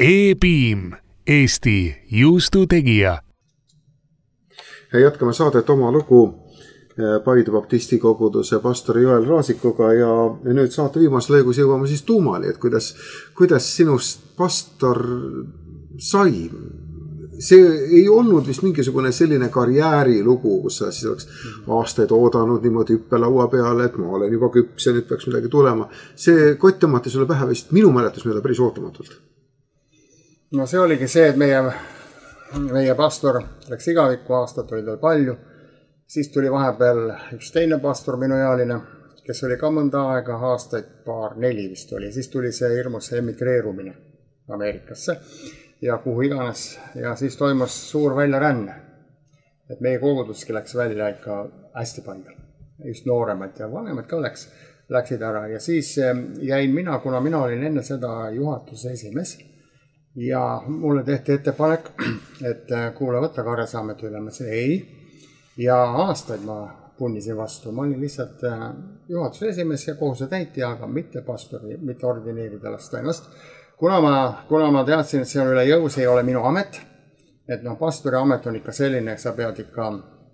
E-Piim, Eesti juustutegija. Jätkame saadet oma lugu Paidu Baptisti koguduse pastori Joel Raasikuga ja nüüd saate viimase lõigus jõuame siis tuumali, et kuidas sinust pastor sai. See ei olnud vist mingisugune selline karjäärilugu, kus sa siis oleks aastaid oodanud niimoodi hüppelaua peale, et ma olen juba küps ja nüüd peaks midagi tulema. See kott tõmmati sulle pähe vist minu mäletus meile päris ootamatult. No see oligi see, et meie pastor läks igavikku, aastat oli tal palju. Siis tuli vahepeal üks teine pastor minuealine, kes oli ka mõnda aega, aastaid 4 vist oli. Siis tuli see hirmus emigreerumine Ameerikasse ja kuhu iganes. Ja siis toimus suur väljaränne. Et meie koguduski läks välja ikka hästi palju. Just nooremad ja vanemad ka läksid ära. Ja siis jäin mina, kuna mina olin enne seda juhatuse esimees. Ja mulle tehti ettepanek, et kuule võtta Karjasaamet üle. Ma ütlesin ei. Ja aastaid ma punnisin vastu. Ma olin lihtsalt juhatuse esimees ja kohuse täitja, aga mitte pastori, mitte ordineerida lasta ennast. Kuna ma teadsin, et see on üle jõu, see ei ole minu amet. Et pastori amet on ikka selline, sa pead ikka,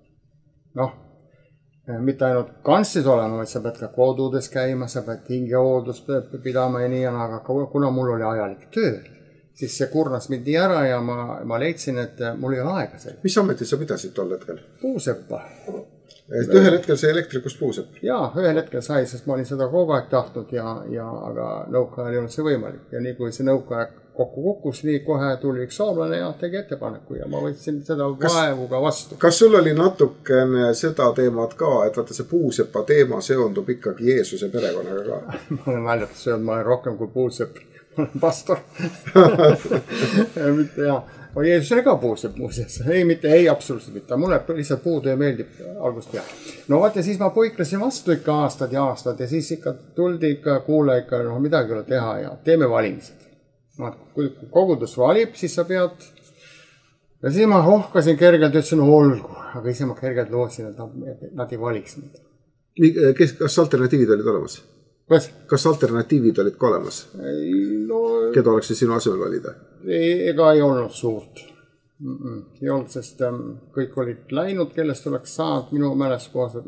mitte ainult kantslis olema, vaid sa pead ka kodudes käima, sa pead hingehooldust pidama ja nii, aga kuna mul oli ajalik töö, siis see kurnas mind nii ära ja ma leidsin, et mul ei ole aega seal. Mis ametit sa pidasid tol hetkel? Puuseppa. Et ühel hetkel see elektrikust puusepp? Jaa, ühel hetkel sai, sest ma olin seda kogu aeg tahtnud, aga nõukaajal ei olnud see võimalik. Ja nii kui see nõukaaeg kokku kukkus, nii kohe tuli üks soomlane ja tegi ettepaneku ja ma võtsin seda vaevuga vastu. Kas sul oli natukene seda teemat ka, et vaata see puusepa teema seondub ikkagi Jeesuse perekonnaga ka? Ma olen väljatus öelnud, ma olen rohkem kui puusepp. Pastor. Mitte jaa. Jeesus oli ka puusepp muuseas. Ei, absoluutselt mitte. Mulle lihtsalt puutöö meeldib algust peale. No vaata, siis ma puiklesin vastu ikka aastad ja siis ikka tuldi ikka kuule ikka midagi ole teha ja teeme valimised. Kui kogudus valib, siis sa pead. Ja siis ma hohkasin kergelt, ütlesin olgu. Aga ise ma kergelt lootsin, et nad ei valiks mind. Kas alternatiivid olid olemas? Kas alternatiivid olid ka olemas? Keda oleks sinu asemel valida? Ega ei olnud suurt. Ei olnud, sest kõik olid läinud, kellest oleks saanud minu mälest kohas.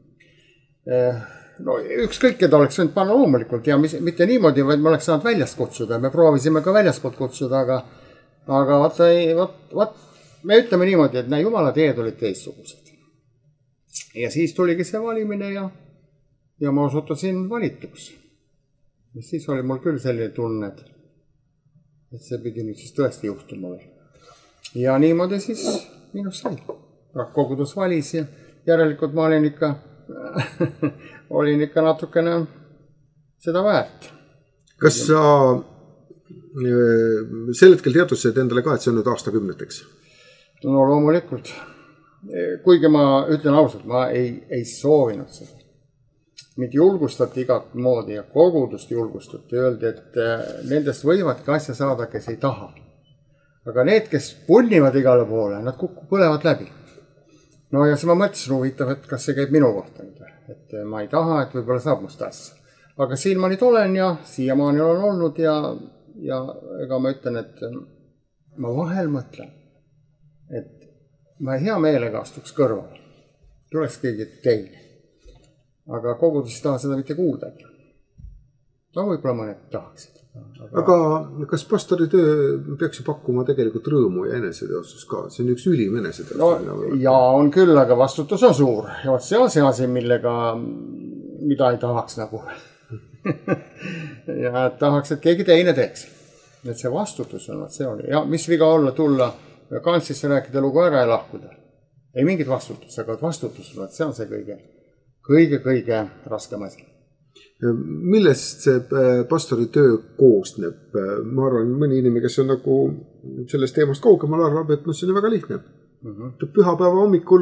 Ükskõik, keda oleks võinud panna loomulikult ja mitte niimoodi, vaid me oleks saanud väljast kutsuda. Me proovisime ka väljaspoolt kutsuda, aga me ütleme niimoodi, et Jumala teed olid teistsugused. Ja siis tuligi see valimine ja ma osutusin valituks. Ja siis oli mul küll selline tunne, et see pidi nüüd siis tõesti juhtuma või. Ja niimoodi siis minust sai. Kogudus valis ja järelikult ma olin ikka natukene seda väärt. Kas sa sel hetkel teadvustasid endale ka, et see on nüüd aastakümneteks? No loomulikult. Kuigi ma ütlen ausalt, ma ei soovinud seda. Mind julgustati igat moodi ja kogudust julgustati. Öeldi, et nendest võivadki asja saada, kes ei taha. Aga need, kes punnivad igale poole, nad põlevad läbi. No ja siis ma mõtlesin huvitav, et kas see käib minu kohta. Et ma ei taha, et võib-olla saab must asja. Aga siin ma nüüd olen ja siiamaani olen olnud ja ega ma ütlen, et ma vahel mõtlen, et ma hea meelega astuks kõrval. Tuleks keegi teine. Aga kogudus ei taha seda mitte kuulda. No võib-olla mõned tahaksid. Aga kas pastori töö peaks pakkuma tegelikult rõõmu ja eneseteostus ka? See on üks ülim eneseteostus. No, ja on küll, aga vastutus on suur. Ja see on see asi, mida ei tahaks nagu. Ja tahaks, et keegi teine teeks. Et see vastutus on, see oli. Ja mis viga olla tulla kantsisse rääkida lugu ära ja lahkuda. Ei mingit vastutus, aga vastutus on, see on see kõige raskem asi. Millest see pastori töö koosneb? Ma arvan, mõni inimene, kes on nagu sellest teemast kaugemal arvab, et see on väga lihtne. Pühapäeva hommikul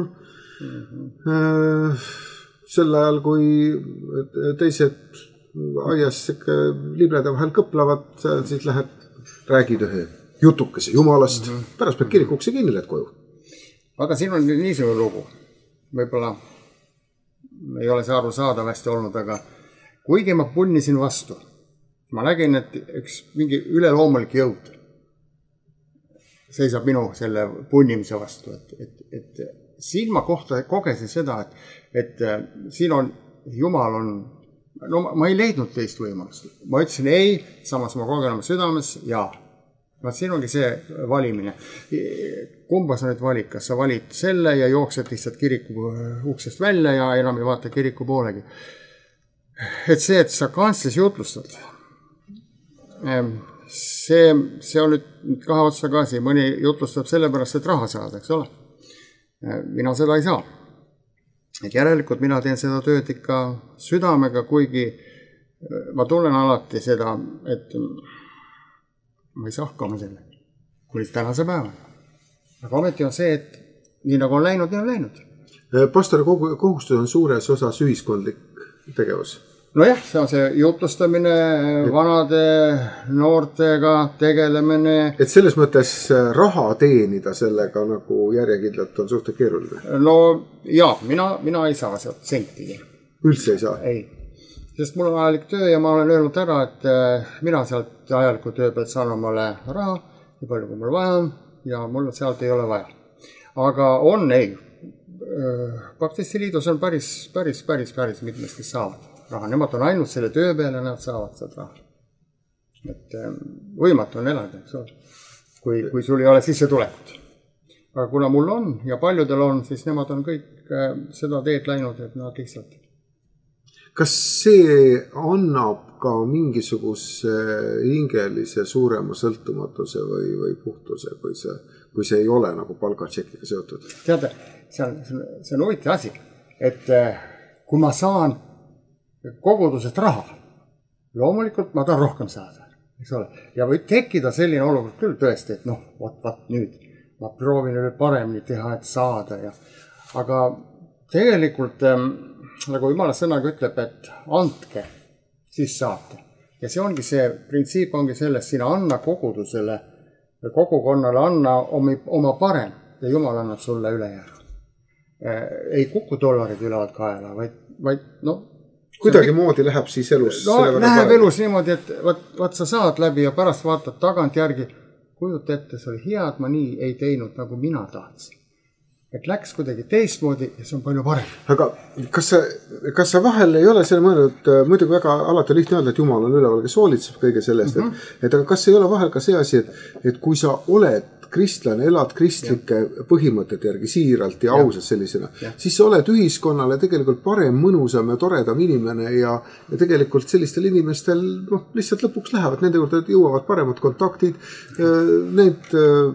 sel ajal, kui teised aias libleda vahel kõplevad, siis lähed, räägid ühe jutukese jumalast, pärast pead kirikuksi kinni lähed koju. Aga siin on niisugune lugu. Võib-olla ei ole see aru saadavasti olnud, aga kuigi ma punnisin vastu, ma nägin, et üks mingi üleloomulik jõud seisab minu selle punnimise vastu, et siin ma kogesin seda, et siin on, Jumal on, no ma ei leidnud teist võimalust. Ma ütlesin ei, samas ma kogen oma südames, jaa. Siin ongi see valimine. Kumba sa nüüd valid, kas sa valid selle ja jooksed lihtsalt kiriku uksest välja ja enam ei vaata kiriku poolegi. Et sa kantslis jutlustad, see on nüüd kahe otsa gaasi. Mõni jutlustab sellepärast, et raha saada, eks ole. Mina seda ei saa. Et järelikult mina teen seda tööd ikka südamega, kuigi ma tunnen alati seda, et ma ei saa hakkama selle, kuni tänase päeva. Aga ometi on see, et nii nagu on läinud, nii on läinud. Pastori kohustus on suures osas ühiskondlik tegevus. Nojah, see on see jutlustamine, vanade noortega tegelemine. Et selles mõttes raha teenida sellega nagu järjekindlalt on suhteliselt keeruline. No jaa, mina ei saa sealt sentigi. Üldse ei saa? Ei. Sest mul on ajalik töö ja ma olen öelnud ära, et mina sealt ajaliku töö pealt saan omale raha, nii palju kui mul vaja on, ja mul sealt ei ole vaja. Aga on ei. Baptisti liidus on päris mitmest, kes saavad raha. Nemad on ainult selle töö peale, nad saavad sealt raha. Et võimatu on elada, eks ole, kui sul ei ole sissetulekut. Aga kuna mul on ja paljudel on, siis nemad on kõik seda teed läinud, et nad lihtsalt. Kas see annab ka mingisuguse hingelise suurema sõltumatuse või puhtuse, kui see ei ole nagu palgatšekiga seotud? Teate, see on huvitav asi, et kui ma saan kogudusest raha, loomulikult ma tahan rohkem saada, eks ole. Ja võib tekkida selline olukord küll tõesti, et võt nüüd ma proovin nüüd paremini teha, et saada. Aga tegelikult nagu Jumala sõnaga ütleb, et andke, siis saate. Ja see ongi see printsiip ongi selles, sina anna kogudusele, kogukonnale anna oma parem ja Jumal annab sulle ülejäänu. Ei kuku dollarid ülevalt kaela, vaid kuidagi moodi läheb siis elus. Läheb elus niimoodi, et vaat sa saad läbi ja pärast vaatad tagant järgi, kujut ette, see oli hea, et ma nii ei teinud, nagu mina tahtsin. Et läks kuidagi teistmoodi ja see on palju parem. Aga kas sa vahel ei ole selle mõelnud, muidugi väga alati lihtne öelda, et Jumal on üleval, kes hoolitseb kõige sellest, et aga kas ei ole vahel ka see asi, et kui sa oled kristlane, elad kristlike põhimõtete järgi siiralt ja ausalt sellisena, siis sa oled ühiskonnale tegelikult parem, mõnusam ja toredam inimene ja tegelikult sellistel inimestel lihtsalt lõpuks lähevad, nende juurde jõuavad paremad kontaktid, need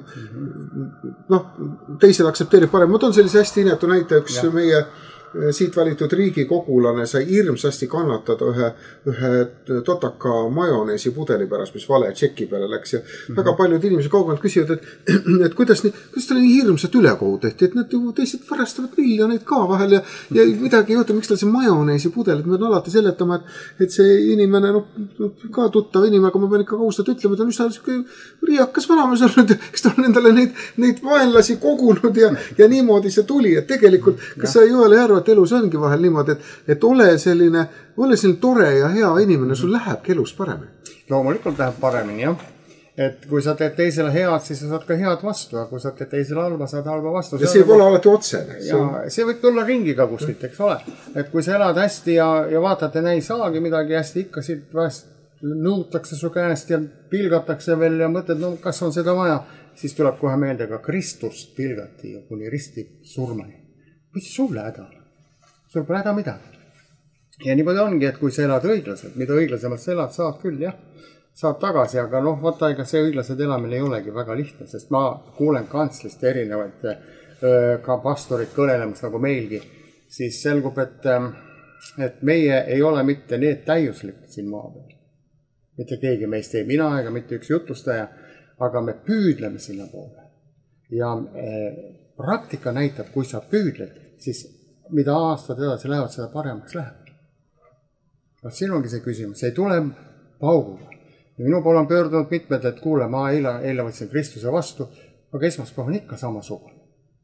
teised aktsepteerib parem. Ma toon sellise hästi inetu näite, üks meie siit valitud riigikogulane sai hirmsasti kannatada ühe totaka majoneesi pudeli pärast, mis vale tšeki peale läks ja väga paljud inimesed kaugelt küsivad, et kuidas tal nii hirmsat ülekohu tehti, et nad ju teised varastavad miljoneid ka vahel ja midagi ei juhtu, miks tal see majoneesi pudel, et me on alati seletama, et see inimene, ka tuttav inimene, aga ma pean ikka kaustat ütlema, et on üsna riiakas vanamees olnud, eks ta on endale neid vaenlasi kogunud ja niimoodi see tuli, et tegelikult, kas sa ei ole järva, et elus ongi vahel niimoodi, et ole selline tore ja hea inimene, sul lähebki elus paremini. Loomulikult läheb paremini, jah. Et kui sa teed teisele head, siis sa saad ka head vastu, aga kui sa teed teisele halba, saad halba vastu. Ja see pole alati otsene. See võib tulla ringiga kuskilt, eks ole. Et kui sa elad hästi ja vaatad, et ei saagi midagi hästi, ikka siit vahest nõutakse su käest ja pilgatakse veel ja mõtled, kas on seda vaja, siis tuleb kohe meelde ka Kristust pilgati ja kuni risti surmani. Mis sulle häda? Sul pole häda midagi. Ja niimoodi ongi, et kui sa elad õiglaselt, mida õiglasemalt sa elad, saad küll, jah, saad tagasi, aga vaata, ega see õiglased elamine ei olegi väga lihtne, sest ma kuulen kantslist erinevaid ka pastorid kõnelemas nagu meilgi, siis selgub, et meie ei ole mitte need täiuslikud siin maa peal. Mitte keegi meist ei mina ega mitte üks jutlustaja, aga me püüdleme sinna poole. Ja praktika näitab, kui sa püüdled, siis mida aastad edasi lähevad, seda paremaks läheb. Siin ongi see küsimus, see ei tule pauguga. Ja minu poole on pöördunud mitmed, et kuule, ma eile võtsin Kristuse vastu, aga esmaspäev on ikka samasugune.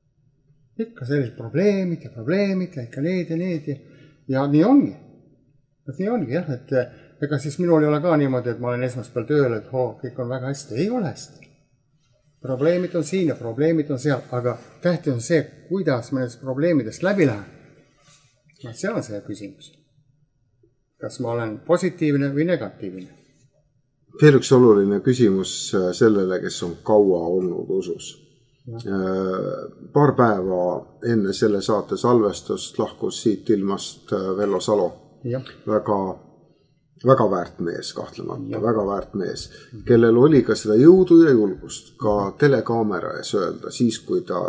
Ikka sellised probleemid ja ikka need. Ja nii ongi. Nii ongi, jah, et ega siis minul ei ole ka niimoodi, et ma olen esmaspäeval tööl, et kõik on väga hästi. Ei ole hästi. probleemid on siin ja probleemid on seal, aga tähtis on see, kuidas me nendest probleemidest läbi läheme. No, see on see küsimus. Kas ma olen positiivne või negatiivne? Veel üks oluline küsimus sellele, kes on kaua olnud usus. Paar päeva enne selle saate salvestust lahkus siit ilmast Vello Salo. Väga väärt mees, kahtlemata, väga väärt mees, kellel oli ka seda jõudu ja julgust ka telekaamera ees öelda, siis kui ta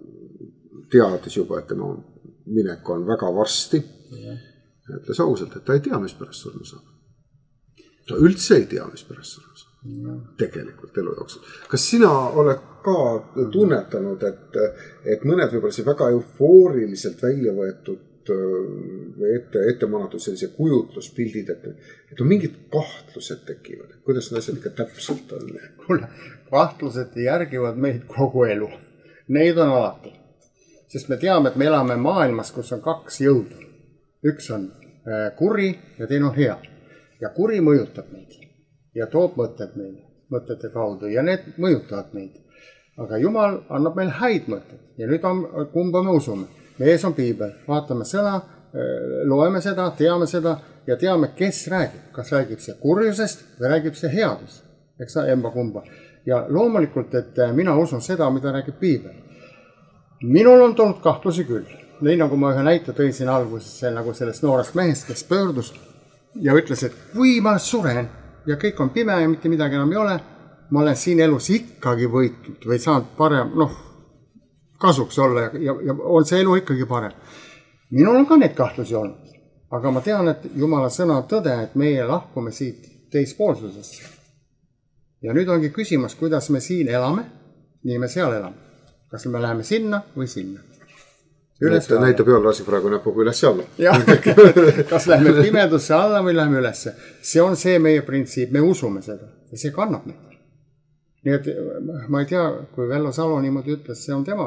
teadis juba, et tema minek on väga varsti. Ütles ausalt, et ta ei tea, mis pärast surma saab. Ta üldse ei tea, mis pärast surma saab. Tegelikult elu jooksul. Kas sina oled ka tunnetanud, et mõned võib-olla see väga eufooriliselt välja võetud või ette manatud sellise kujutluspildid, et on mingid kahtlused tekivad, kuidas need asjad ikka täpselt on? Kuule, kahtlused järgivad meid kogu elu. Neid on alati. Sest me teame, et me elame maailmas, kus on kaks jõudu. Üks on kuri ja teine on hea. Ja kuri mõjutab meid ja toob mõtete kaudu ja need mõjutavad meid. Aga Jumal annab meil häid mõtted ja nüüd kumba me usume. Me ees on piibel, vaatame sõna, loeme seda, teame seda ja teame, kes räägib. Kas räägib see kurjusest või räägib see headus. Eks emba kumba. Ja loomulikult, et mina usun seda, mida räägib piibel. Minul on tulnud kahtlusi küll. Nii nagu ma ühe näite tõin siin alguses, nagu sellest noorest mehest, kes pöördus ja ütles, et kui ma suren ja kõik on pime ja mitte midagi enam ei ole, ma olen siin elus ikkagi võitnud või saanud parem, kasuks olla ja on see elu ikkagi parem. Minul on ka neid kahtlusi olnud, aga ma tean, et Jumala sõna on tõde, et meie lahkume siit teispoolsusesse. Ja nüüd ongi küsimus, kuidas me siin elame, nii me seal elame. Kas me läheme sinna või sinna? Näitab Joel Raasik praegu näpuga üles alla. Kas läheme pimedusse alla või läheme ülesse? See on see meie printsiip, me usume seda ja see kannab meid. Nii et ma ei tea, kui Vello Salo niimoodi ütles, see on tema.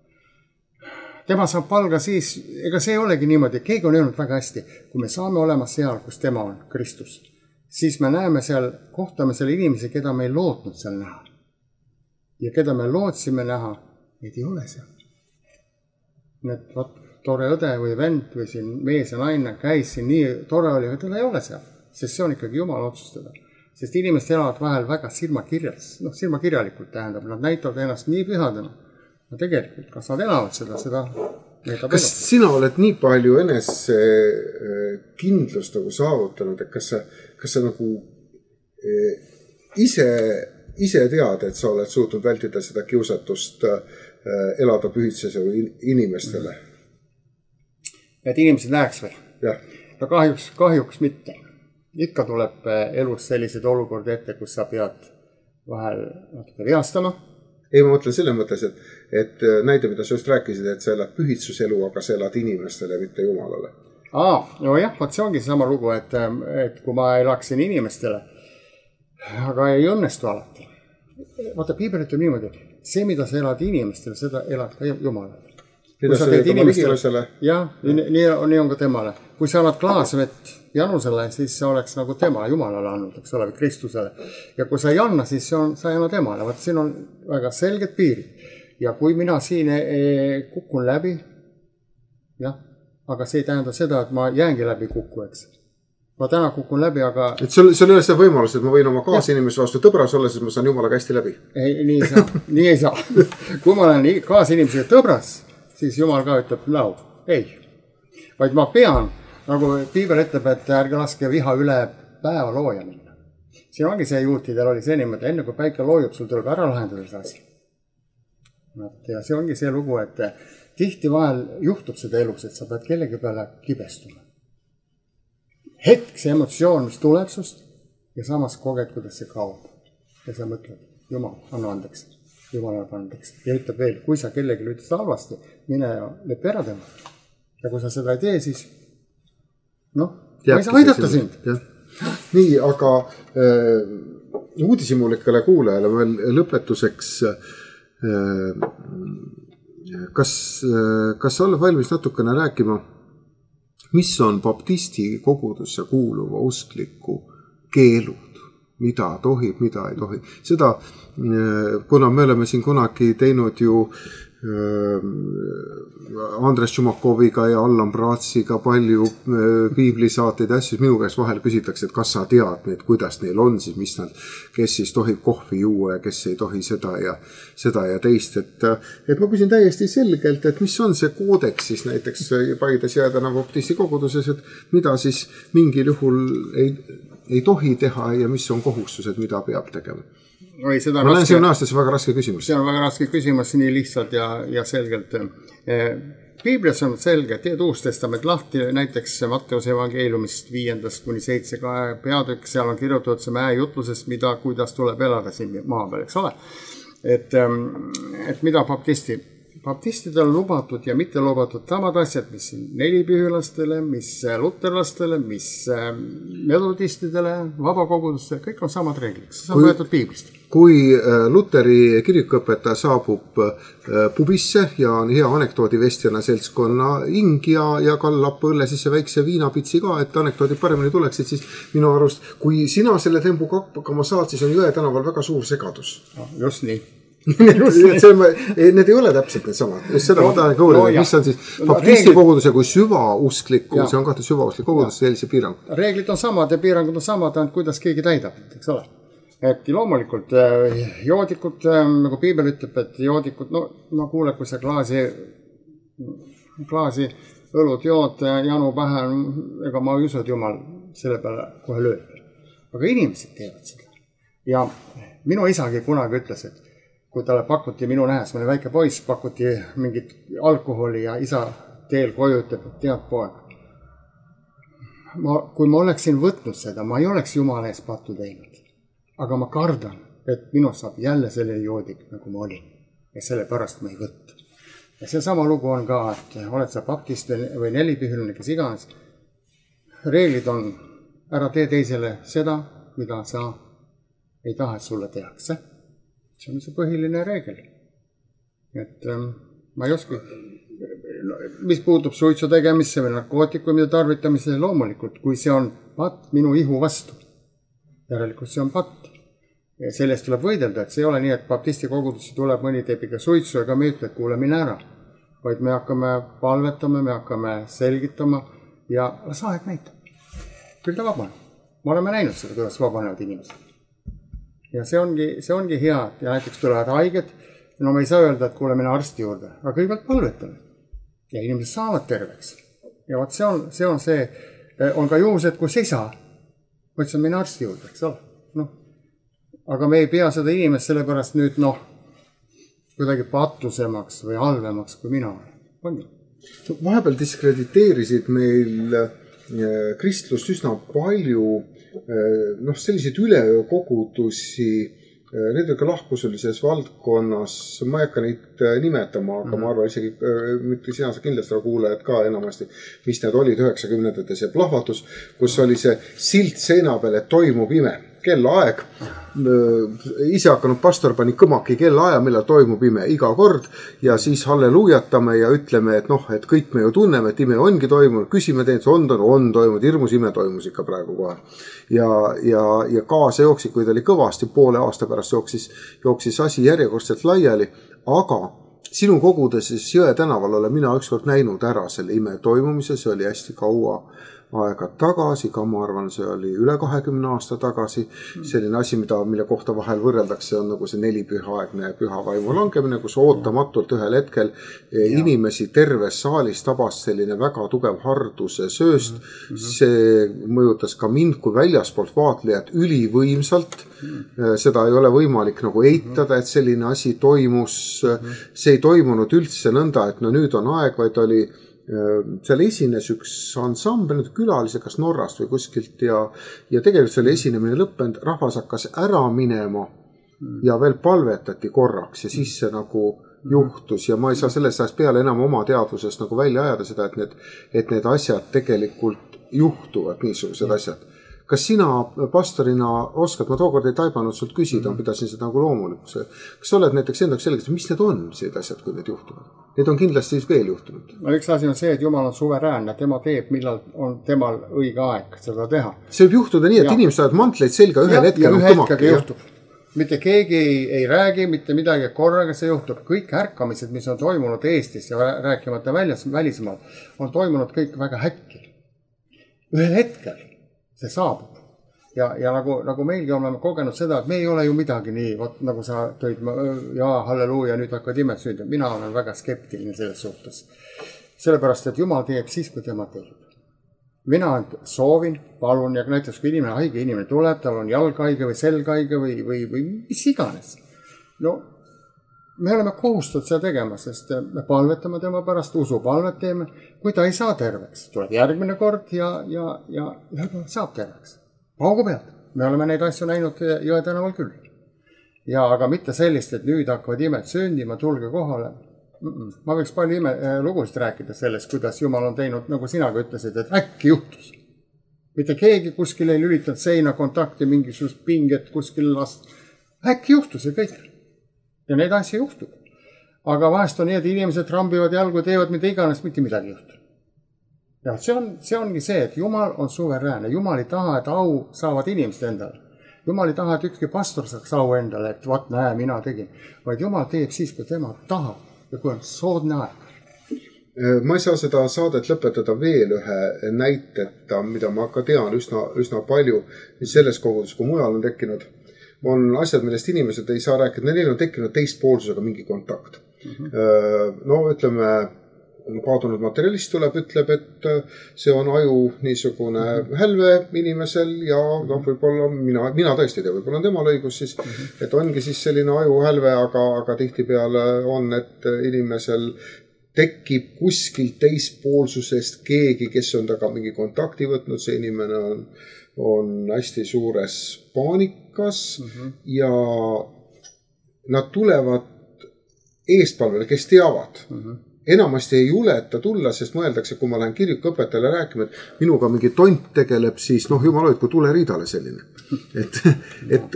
Tema saab palga siis, ega see ei olegi niimoodi, keegi on öelnud väga hästi, kui me saame olema seal, kus tema on, Kristus, siis me näeme seal, kohtame selle inimese, keda me ei lootnud seal näha. Ja keda me lootsime näha, neid ei ole seal. Need tore õde või vend või siin mees ja naine käis siin nii tore oli, et teda ei ole seal, sest see on ikkagi Jumala otsustada. Sest inimesed elavad vahel väga silmakirjalikult tähendab, nad näitavad ennast nii pühadena. No tegelikult, kas nad elavad seda kas sina oled nii palju enese kindlust nagu saavutanud, et kas sa nagu ise tead, et sa oled suutnud vältida seda kiusatust elada pühitsese või inimestele? Et inimesed näeks või? Jah. No kahjuks mitte. Ikka tuleb elus sellised olukordi ette, kus sa pead vahel natuke vihastama. Ei, ma mõtlen selle mõttes, et näide, mida sa just rääkisid, et sa elad pühitsuselu, aga sa elad inimestele, mitte Jumalale. No jah, see ongi sama lugu, et kui ma elaksin inimestele, aga ei õnnestu alati. Vaata, piibel ütleb niimoodi, see, mida sa elad inimestele, seda elad ka Jumalale. Mida sa teed oma ligilasele? Jah, nii on ka temale. Kui sa annad klaasvett Janusele, siis see oleks nagu tema Jumalale andnud, eks ole, Kristusele. Ja kui sa ei anna, siis sa ei anna temale. Vaata, siin on väga selged piirid. Ja kui mina siin kukun läbi, jah, aga see ei tähenda seda, et ma jäängi läbi kukkujaks. Ma täna kukun läbi, aga... Et sul ei ole seda võimalus, et ma võin oma kaasinimese vastu tõbras olla, siis ma saan Jumala kästi läbi. Ei, nii ei saa. Kui ma olen kaasinimesega tõbras, siis Jumal ka ütleb, ei. Vaid ma pean, nagu piibel ütleb, et ärge laske viha üle päeva looja minna. Siin ongi see juutidel oli see niimoodi, enne kui päike loojub, sul tuleb ära lahendada see asi. Ja see ongi see lugu, et tihti vahel juhtub seda elus, et sa pead kellegi peale kibestuma. Hetk see emotsioon, mis tuleb sust ja samas koged, kuidas see kaob. Ja sa mõtled, Jumal, anna andeks. Jumal anna andeks. Ja ütleb veel, kui sa kellegi ütles halvasti, mine ja lepi ära tema. Ja kui sa seda ei tee, siis ma ei saa aidata sind. Nii, aga uudisimulikale kuulajale veel lõpetuseks, kas sa oled valmis natukene rääkima, mis on baptisti kogudusse kuuluva uskliku keelud? mida tohib, mida ei tohi. Seda, kuna me oleme siin kunagi teinud ju Andres Tšumakoviga ja Allan Bratsiga palju piiblisaateid ja asju, minu käest vahel küsitakse, et kas sa tead neid, kuidas neil on siis, mis nad, kes siis tohib kohvi juua ja kes ei tohi seda ja teist. Et ma küsin täiesti selgelt, et mis on see koodeks siis näiteks Paides Jõetänaval baptisti koguduses, et mida siis mingil juhul ei tohi teha ja mis on kohustused, mida peab tegema? Ma näen, see on aastas väga raske küsimus. See on väga raske küsimus, nii lihtsalt ja selgelt. Piiblis on selge, teed Uus Testament lahti, näiteks Matteuse evangeeliumist 5-7 peatükk, seal on kirjutatud see mäejutlusest, kuidas tuleb elada siin maa peal, eks ole. Et mida baptistidel on lubatud ja mitte lubatud samad asjad, mis nelipühilastele, mis luterlastele, mis metodistidele, vabakogudustele, kõik on samad reeglid. See on võetud piiblist. Kui Luteri kirikuõpetaja saabub pubisse ja on hea anekdoodivestjana seltskonna hing ja kallab õlle sisse väikse viinapitsi ka, et anekdoodid paremini tuleksid, siis minu arust, kui sina selle tembuga hakkama saad, siis on Jõetänaval väga suur segadus. Just nii. Need ei ole täpselt need samad. Just seda ma tahan kuulida, mis on siis baptisti koguduse kui süvauskliku, see on kahte süvausklik kogudus, sellise piirang. Reeglid on samad ja piirangud on samad, kuidas keegi täidab, eks ole. Et loomulikult joodikud, nagu piibel ütleb, et joodikud, no kuule, kui see klaasi õlut jood janu pähe, ega ma ei usu, et Jumal selle peale kohe lööb. Aga inimesed teevad seda. Ja minu isagi kunagi ütles, et kui talle pakuti minu nähes, mõni väike poiss, pakuti mingit alkoholi ja isa teel koju ütleb, et tead poeg. Kui ma oleksin võtnud seda, ma ei oleks Jumala ees pattu teinud. Aga ma kardan, et minu saab jälle selline joodik, nagu ma olin. Ja selle pärast ma ei võtta. Ja see sama lugu on ka, et oled sa baptist või nelipühiline, kes iganes. Reeglid on, ära tee teisele seda, mida sa ei taha, et sulle tehakse. See on see põhiline reegel. Et ma ei oska, mis puutub suitsu tegemisse või narkootikumide tarvitamise, loomulikult, kui see on patt minu ihu vastu. Järelikult see on patt. Ja sellest tuleb võidelda, et see ei ole nii, et baptisti kogudusse tuleb mõni teebiga suitsu ega me ütle, et kuule mine ära. Vaid me hakkame palvetama, me hakkame selgitama ja las aeg näitab. Küll ta vabaneb. Me oleme näinud seda, kuidas vabanevad inimesed. Ja see ongi hea, ja näiteks tulevad haiged, no me ei saa öelda, et kuule mine arsti juurde, aga kõigepealt palvetame. Ja inimesed saavad terveks. Ja vaat see on see, on ka juhused, kus ei saa. Võtsin mine arsti juurde, eks ole. Aga me ei pea seda inimest sellepärast nüüd, kuidagi pattusemaks või halvemaks, kui mina olen. Vahepeal diskrediteerisid meil kristlust üsna palju, selliseid üleöökogudusi, need on ka lahkusulises valdkonnas, ma ei hakka neid nimetama, aga ma arvan isegi, mitte sina sa kindlasti kuulajad ka enamasti, mis need olid 90-ndates ja plahvatus, kus oli see silt seina peal, et toimub ime. Kellaaeg, ise hakanud pastor pani kõmaki kellaaja, millal toimub ime iga kord ja siis halleluujatame ja ütleme, et kõik me ju tunneme, et ime ongi toimunud, küsime teid, on toimunud, hirmus ime toimus ikka praegu kohe. Ja kaasa jooksid, kui ta oli kõvasti, poole aasta pärast jooksis asi järjekordselt laiali, aga sinu kogudes Jõetänaval olen mina ükskord näinud ära selle ime toimumise, see oli hästi kaua aega tagasi, ka ma arvan, see oli üle 20 aasta tagasi. Selline asi, mille kohta vahel võrreldakse, on nagu see nelipühaaegne püha vaimu langemine, kus ootamatult ühel hetkel inimesi terves saalis tabas selline väga tugev harduse sööst. See mõjutas ka mind kui väljaspoolt vaatlejat ülivõimsalt. Seda ei ole võimalik nagu eitada, et selline asi toimus. See ei toimunud üldse nõnda, et nüüd on aeg, vaid oli seal esines üks ansambel, külalised kas Norrast või kuskilt ja tegelikult selle esinemine lõppenud, rahvas hakkas ära minema ja veel palvetati korraks ja siis see nagu juhtus ja ma ei saa sellest ajast peale enam oma teadvusest nagu välja ajada seda, et need asjad tegelikult juhtuvad, niisugused asjad. Kas sina pastorina oskad, ma tookord ei taibanud sult küsida, pidasin seda nagu loomulikuks. Kas sa oled näiteks endaks selgeks, mis need on, need asjad, kui need juhtuvad? Need on kindlasti veel juhtunud. No üks asi on see, et Jumal on suveräänne, tema teeb, millal on temal õige aeg seda teha. See võib juhtuda nii, et inimesed saavad mantleid selga ühel hetkel. Ja ühe hetkega juhtub. Mitte keegi ei räägi, mitte midagi korraga see juhtub. Kõik ärkamised, mis on toimunud Eestis ja rääkimata välismaal, on toimunud kõik väga häkki. Ühel hetkel see saabub. Ja nagu meilgi oleme kogenud seda, et me ei ole ju midagi nii, nagu sa tõid, halleluuja, nüüd hakkad imed sündima. Mina olen väga skeptiline selles suhtes. Sellepärast, et Jumal teeb siis, kui tema teeb. Mina soovin, palun, ja näiteks kui haige inimene tuleb, tal on jalghaige või selghaige või mis iganes. No, me oleme kohustatud seda tegema, sest me palvetame tema pärast, usupalvet teeme. Kui ta ei saa terveks, tuleb järgmine kord ja saab terveks. Paugu pealt. Me oleme neid asju näinud Jõe tänaval küll. Ja aga mitte sellist, et nüüd hakkavad imed sündima, tulge kohale. Ma võiks palju lugusid rääkida sellest, kuidas Jumal on teinud, nagu sina ka ütlesid, et äkki juhtus. Mitte keegi kuskil ei lülitanud seina kontakti, mingisugust pinget kuskil last. Äkki juhtus ja kõik. Ja neid asju juhtub. Aga vahest on nii, et inimesed rambivad jalgu, teevad mida iganes, mitte midagi juhtub. Ja see ongi see, et Jumal on suveräänne. Jumal ei taha, et au saavad inimesed endale. Jumal ei taha, et ükski pastor saaks au endale, et vaat näe, mina tegin. Vaid Jumal teeb siis, kui tema tahab ja kui on soodne aeg. Ma ei saa seda saadet lõpetada veel ühe näiteta, mida ma ka tean üsna palju selles kogudus, kui mujal on tekkinud. On asjad, millest inimesed ei saa rääkida. Neil on tekkinud teistpoolsusega mingi kontakt. No ütleme, kaotunud materialist ütleb, et see on aju niisugune hälve inimesel ja võib-olla mina tõesti tea, võib-olla on temal õigus siis, et ongi siis selline aju hälve, aga tihtipeale on, et inimesel tekib kuskil teispoolsusest keegi, kes on taga mingi kontakti võtnud, see inimene on hästi suures paanikas ja nad tulevad eestpalvele, kes teavad. Enamasti ei juleta tulla, sest mõeldakse, kui ma lähen kirikuõpetajale rääkima, et minuga mingi tont tegeleb, siis jumal hoid, kui tule riidale selline. Et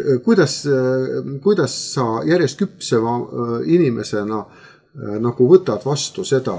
kuidas sa järjest küpseva inimesena nagu võtad vastu seda,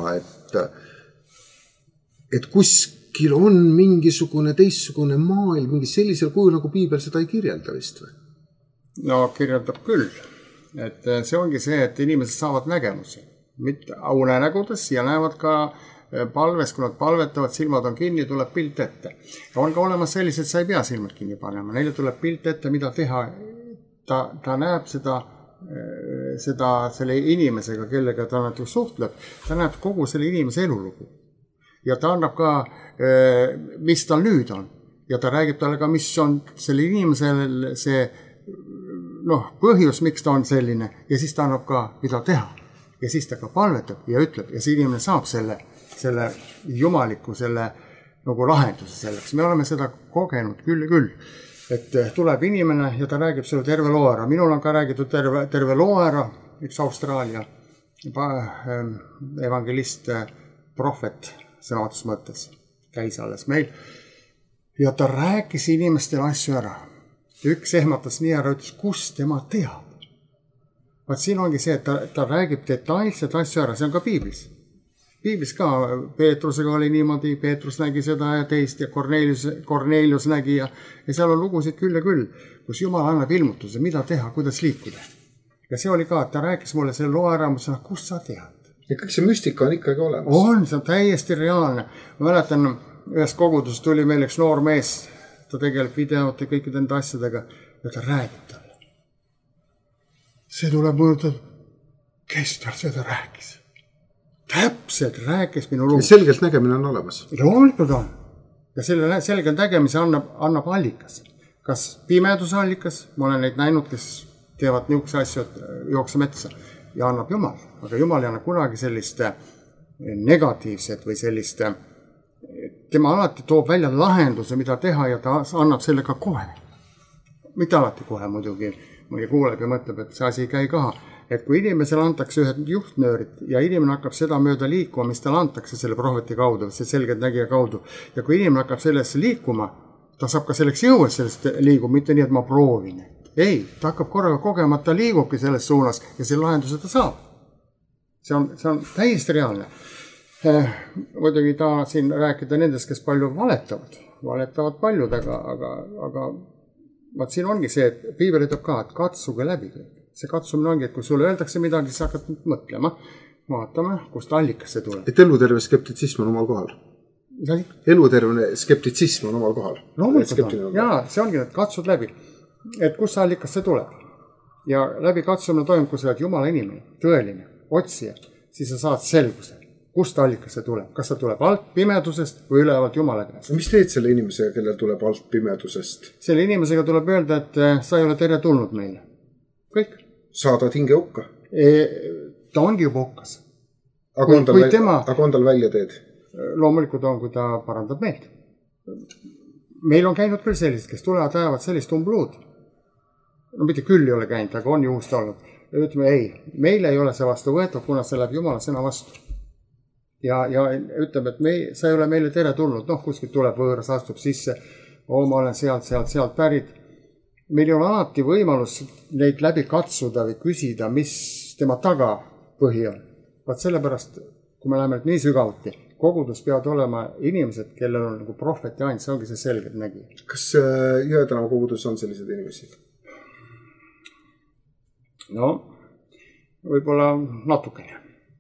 et kuskil on mingisugune teistsugune maailm, mingi sellisel kujul, nagu Piibel seda ei kirjelda vist või? No kirjeldab küll. Et see ongi see, et inimesed saavad nägemusi. Mitte unenägudes ja näevad ka palves, kui nad palvetavad, silmad on kinni, tuleb pilt ette. Ja on ka olemas sellised, sa ei pea silmad kinni panema. Neile tuleb pilt ette, mida teha. Ta näeb seda selle inimesega, kellega ta näiteks suhtleb. Ta näeb kogu selle inimese elulugu. Ja ta annab ka, mis tal nüüd on. Ja ta räägib talle ka, mis on selle inimesel see põhjus, miks ta on selline. Ja siis ta annab ka, mida teha. Ja siis ta ka palvetab ja ütleb ja see inimene saab selle jumaliku nagu lahenduse selleks. Me oleme seda kogenud küll, et tuleb inimene ja ta räägib selle terve loo ära. Minul on ka räägitud terve loo ära, üks Austraalia evangelist, prohvet sõnatus mõttes käis alles meil ja ta rääkis inimestele asju ära. Üks ehmatas nii ära, ütles, kus tema teab. Vaat siin ongi see, et ta räägib detailselt asju ära, see on ka Piiblis. Piiblis ka Peetrusega oli niimoodi, Peetrus nägi seda ja teist ja Kornelius nägi ja seal on lugusid küll ja küll, kus Jumal annab ilmutuse, mida teha, kuidas liikuda. Ja see oli ka, et ta rääkis mulle selle loo ära, ma sõna, kus sa tead? Ja kõik see müstika on ikkagi olemas. On, see on täiesti reaalne. Ma mäletan, ühes koguduses tuli meil üks noor mees, ta tegeleb videote kõikide enda asjadega ja ta räägib talle. See tuleb mõjutada, kes tal seda rääkis. Täpselt rääkis minu lugu. Selgelt nägemine on olemas. Loomulikult on. Ja selle selgelt nägemise annab allikas. Kas pimeduse allikas, ma olen neid näinud, kes teevad niisuguse asju, et jookse metsa ja annab Jumal. Aga Jumal ei anna kunagi sellist negatiivset või sellist, tema alati toob välja lahenduse, mida teha ja ta annab selle ka kohe. Mitte alati kohe muidugi. Mõni kuuleb ja mõtleb, et see asi ei käi kaha. Et kui inimesele antakse ühed juhtnöörid ja inimene hakkab seda mööda liikuma, mis talle antakse selle prohveti kaudu, see selgelt nägija kaudu. Ja kui inimene hakkab sellesse liikuma, ta saab ka selleks jõues sellest liigub, mitte nii, et ma proovin. Ei, ta hakkab korraga kogemata liigubki selles suunas ja selle lahenduse ta saab. see on täiesti reaalne. Muidugi ta siin rääkida nendest, kes palju valetavad paljudega, aga vaat siin ongi see, et piibel ütleb ka, et katsuge läbi. See katsumine ongi, et kui sulle öeldakse midagi, siis hakkad mõtlema, vaatame, kust allikas see tuleb. Et eluterve skeptitsism on omal kohal. Eluterve skeptitsism on omal kohal. Loomulikult on. Jaa, see ongi, et katsud läbi. Et kust allikas see tuleb. Ja läbi katsumine toimub, kui sa oled jumala inimene, tõeline, otsija, siis sa saad selguse, kust allikas see tuleb. Kas see tuleb alt pimedusest või ülevalt jumala käest. Mis teed selle inimesega, kellel tuleb alt pimedusest? Selle inimesega tuleb öelda, et sa ei ole tere tulnud meile. Kõik. Saadad hinge hukka? Ta ongi juba hukkas. Aga on tal välja teed? Loomulikult on, kui ta parandab meelt. Meil on käinud küll sellised, kes tulevad ajavad sellist umbluud. No mitte küll ei ole käinud, aga on juhust olnud. Ja ütleme, ei, meile ei ole see vastu võetav, kuna see läheb jumala sõna vastu. Ja ütleb, et sa ei ole meile tere tulnud. Kuskilt tuleb võõras, astub sisse. Ma olen sealt pärit. Meil ei ole alati võimalus neid läbi katsuda või küsida, mis tema taga põhi on. Vaat sellepärast, kui me läheme nii sügavuti, kogudus peavad olema inimesed, kellel on nagu prohvet ja ainult, see ongi see selgelt nägi. Kas Jõetänava kogudus on sellised inimesi? No, võib-olla natukene.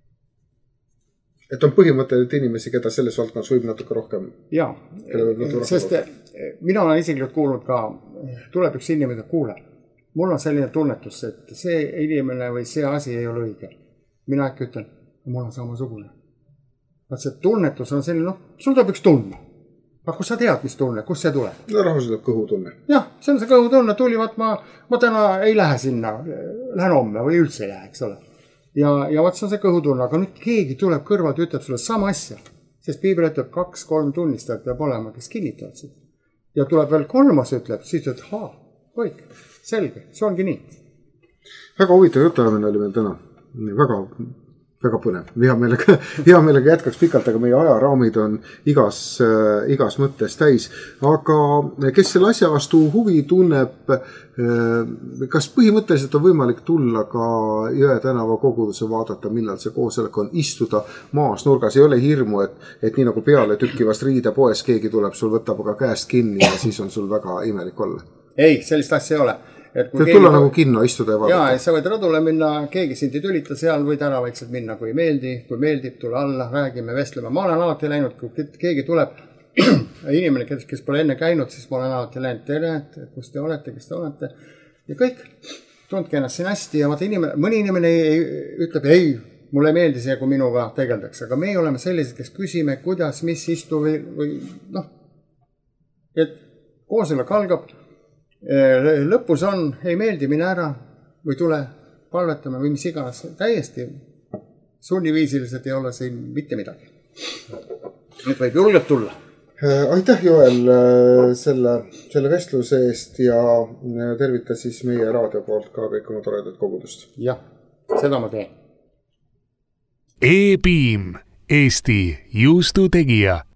Et on põhimõtteliselt inimesi, keda selles valdkonnas võib natuke rohkem? Jaa, sest mina olen isiklikult kuulnud ka, tuleb üks inimene, kuule, mul on selline tunnetus, et see inimene või see asi ei ole õige. Mina äkki ütlen, mul on samasugune. Vaat see tunnetus on selline, sul tuleb üks tunne. Aga kus sa tead, mis tunne, kus see tuleb? No rahvas tuleb kõhutunne. Jah, see on see kõhutunne, tuli, vaat ma täna ei lähe sinna, lähen homme või üldse ei lähe, eks ole. Ja vaat see on see kõhutunne, aga nüüd keegi tuleb kõrvalt ja ütleb sulle sama asja. Sest piibel ütleb 2-3 tunnistajat peab olema, kes kinnitavad seda. Ja tuleb veel 3, ütleb, siis ütleb, kõik, selge, see ongi nii. Väga huvitav jutuajamine oli meil täna. Väga põnev. Hea meelega jätkaks pikalt, aga meie ajaraamid on igas mõttes täis. Aga kes selle asja vastu huvi tunneb, kas põhimõtteliselt on võimalik tulla ka Jõetänava koguduse vaadata, millal see koosolek on, istuda maas nurgas, ei ole hirmu, et nii nagu peale tükkivast riidepoes keegi tuleb, sul võtab aga käest kinni ja siis on sul väga imelik olla? Ei, sellist asja ei ole. Tuleb tulla nagu kinno, istuda ja vaadata. Jaa, sa võid rõdule minna, keegi sind ei tülita seal, võid ära vaikselt minna, kui meeldib, tule alla, räägime, vestleme. Ma olen alati läinud, kui keegi tuleb, inimene, kes pole enne käinud, siis ma olen alati läinud, tere, kus te olete, kes te olete. Ja kõik, tundke ennast siin hästi ja vaata mõni inimene ütleb, ei, mulle ei meeldi see, kui minuga tegeldakse, aga meie oleme sellised, kes küsime, kuidas, mis istu või et koosolek algab. Lõpus on, ei meeldi, mine ära või tule palvetame või mis iganes. Täiesti sunniviisiliselt ei ole siin mitte midagi. Nüüd võib julgelt tulla. Aitäh, Joel, selle vestluse eest ja tervita siis meie raadio poolt ka kõik oma toredat kogudust. Jah, seda ma teen. E-Piim, Eesti juustu tegija.